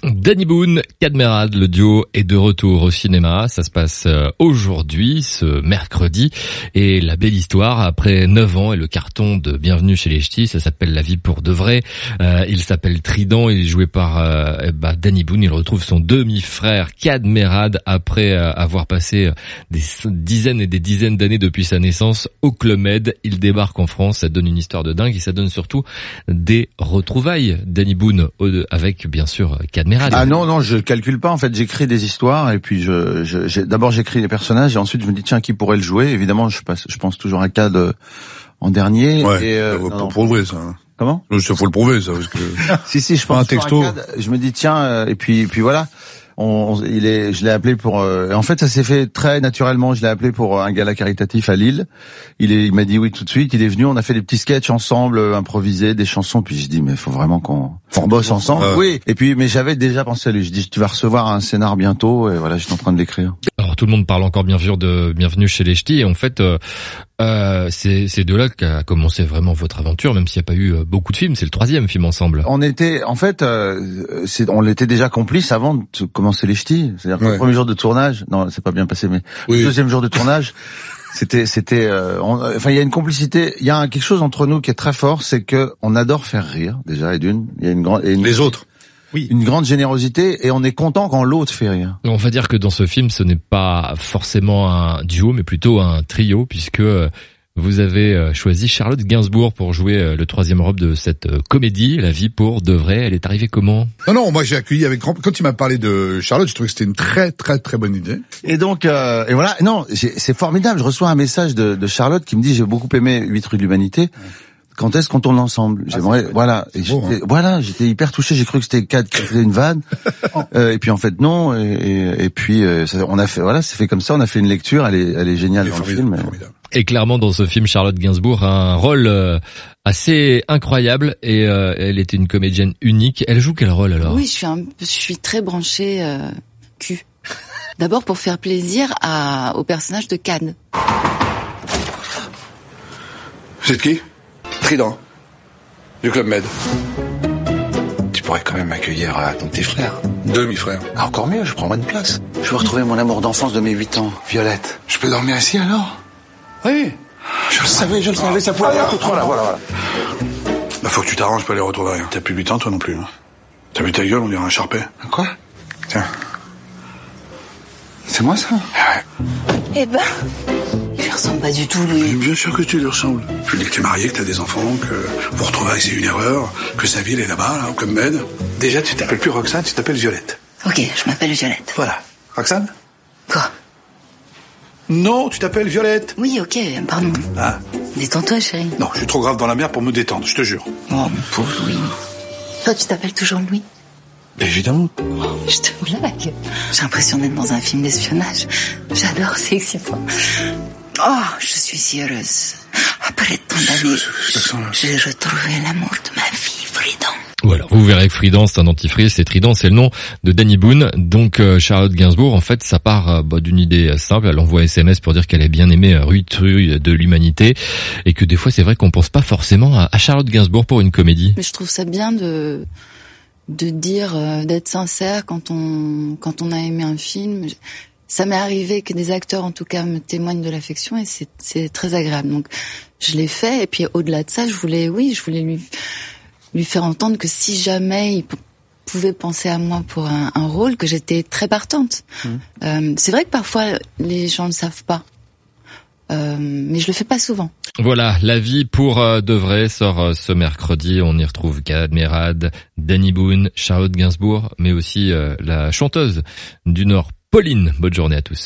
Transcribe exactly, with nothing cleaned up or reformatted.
Danny Boone, Cadmerade, le duo est de retour au cinéma. Ça se passe aujourd'hui, ce mercredi. Et la belle histoire, après neuf ans et le carton de Bienvenue chez les Ch'tis, ça s'appelle La vie pour de vrai. Euh, il s'appelle Trident, il est joué par euh, bah, Danny Boone. Il retrouve son demi-frère Cadmerade après euh, avoir passé des dizaines et des dizaines d'années depuis sa naissance au Club Med. Il débarque en France, ça donne une histoire de dingue et ça donne surtout des retrouvailles. Danny Boone avec bien sûr Cadmerade. Ah non, non, je calcule pas. En fait, j'écris des histoires et puis je, je j'ai, d'abord j'écris les personnages et ensuite je me dis tiens qui pourrait le jouer. Évidemment, je passe, je pense toujours à Cad en dernier. Ouais, et, euh, faut non, prouver ça. Comment? Il faut le prouver ça parce que. si si, je pense un texto. à Cad, je me dis tiens euh, et puis et puis voilà. On, on, il est, je l'ai appelé pour. Euh, en fait, ça s'est fait très naturellement. Je l'ai appelé pour un gala caritatif à Lille. Il est, il m'a dit oui tout de suite. Il est venu. On a fait des petits sketchs ensemble, euh, improvisés, des chansons. Puis je dis mais il faut vraiment qu'on, qu'on bosse ensemble. Ouais. Oui. Et puis mais j'avais déjà pensé à lui. Je dis tu vas recevoir un scénar bientôt. Et voilà, j'étais en train de l'écrire. Alors tout le monde parle encore bien sûr de Bienvenue chez les Ch'tis. Et en fait, euh, euh, c'est c'est de là qu'a commencé vraiment votre aventure, même s'il n'y a pas eu beaucoup de films. C'est le troisième film ensemble. On était, en fait, euh, c'est, on l'était déjà complices avant de commencer les Ch'tis. C'est-à-dire que ouais. Le premier jour de tournage, non, c'est pas bien passé, mais oui. Le deuxième jour de tournage, c'était, c'était, euh, on, enfin, il y a une complicité, il y a quelque chose entre nous qui est très fort, c'est que on adore faire rire déjà, et d'une, il y a une grande, et une, les autres. Oui. Une grande générosité et on est content quand l'autre fait rire. On va dire que dans ce film, ce n'est pas forcément un duo, mais plutôt un trio, puisque vous avez choisi Charlotte Gainsbourg pour jouer le troisième rôle de cette comédie, La vie pour de vrai. Elle est arrivée comment? Non, non, moi j'ai accueilli avec grand... Quand il m'a parlé de Charlotte, je trouvais que c'était une très, très, très bonne idée. Et donc, euh, et voilà, non, c'est formidable. Je reçois un message de, de Charlotte qui me dit, j'ai beaucoup aimé huit rue de l'Humanité. Quand est-ce qu'on tourne ensemble? J'aimerais, ah, voilà, et beau, j'étais, hein. voilà, j'étais hyper touché. J'ai cru que c'était Cad qui faisait une vanne, euh, et puis en fait non. Et, et, et puis euh, ça, on a fait, voilà, c'est fait comme ça. On a fait une lecture. Elle est, elle est géniale dans le film. Et clairement, dans ce film, Charlotte Gainsbourg a un rôle euh, assez incroyable et euh, elle était une comédienne unique. Elle joue quel rôle alors? Oui, je suis, un, je suis très branchée euh, cul. D'abord pour faire plaisir à, au personnage de Cad. C'est qui? Trident, du Club Med. Tu pourrais quand même accueillir euh, ton petit frère. Demi-frère. Ah, encore mieux, je prendrai une place. Je veux retrouver mon amour d'enfance de mes huit ans, Violette. Je peux dormir ici alors? Oui. Je le savais, je le savais, ça pourrait aller un peu trop là, voilà, voilà. Bah faut que tu t'arranges pour les retrouver. T'as plus huit ans toi non plus. Hein. T'as vu ta gueule, on dirait un charpet. Quoi? Tiens. C'est moi ça? Ouais. Eh ben... Il lui ressemble pas du tout, lui. Bien sûr que tu lui ressembles. Tu dis que t'es marié, que t'as des enfants, que vous retrouvez c'est une erreur, que sa ville est là-bas, là, au Club Med. Déjà, tu t'appelles plus Roxane, tu t'appelles Violette. Ok, je m'appelle Violette. Voilà. Roxane? Quoi? Non, tu t'appelles Violette. Oui, ok, pardon. Ah. Détends-toi, chérie. Non, je suis trop grave dans la merde pour me détendre, je te jure. Oh, mon pauvre Louis. Toi, tu t'appelles toujours Louis? Évidemment. Oh, je te blague. J'ai l'impression d'être dans un film d'espionnage. J'adore, c'est excitant. Oh, je suis si heureuse. Après tant d'années, j'ai retrouvé l'amour de ma vie, Trident. Voilà, vous verrez que Trident, c'est un dentifrice, et Trident, c'est le nom de Danny Boone. Donc euh, Charlotte Gainsbourg, en fait, ça part euh, bah, d'une idée simple. Elle envoie un S M S pour dire qu'elle est bien aimée euh, Rue Rue de l'Humanité, et que des fois, c'est vrai qu'on pense pas forcément à, à Charlotte Gainsbourg pour une comédie. Mais je trouve ça bien de de dire, euh, d'être sincère quand on quand on a aimé un film. Ça m'est arrivé que des acteurs, en tout cas, me témoignent de l'affection et c'est, c'est très agréable. Donc, je l'ai fait. Et puis, au-delà de ça, je voulais, oui, je voulais lui, lui faire entendre que si jamais il p- pouvait penser à moi pour un, un rôle, que j'étais très partante. Mmh. Euh, c'est vrai que parfois, les gens ne le savent pas. Euh, mais je le fais pas souvent. Voilà, La vie pour euh, de vrai sort euh, ce mercredi. On y retrouve Cadmerade, Danny Boone, Charlotte Gainsbourg, mais aussi euh, la chanteuse du Nord, Pauline. Bonne journée à tous.